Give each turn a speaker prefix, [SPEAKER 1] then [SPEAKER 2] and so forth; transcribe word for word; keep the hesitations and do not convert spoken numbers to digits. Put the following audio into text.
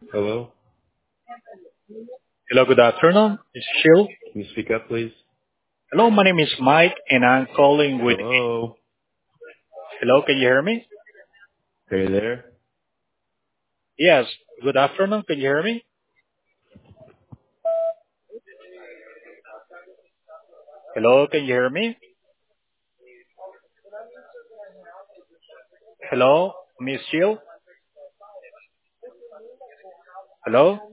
[SPEAKER 1] Hello?
[SPEAKER 2] Hello, good afternoon. It's Shield.
[SPEAKER 1] Can you speak up, please?
[SPEAKER 2] Hello, my name is Mike, and I'm calling with.
[SPEAKER 1] Hello?
[SPEAKER 2] Hello, can you hear me?
[SPEAKER 1] Are you there?
[SPEAKER 2] Yes. Good afternoon. Can you hear me? Hello, can you hear me? Hello, Miss Shield. Hello.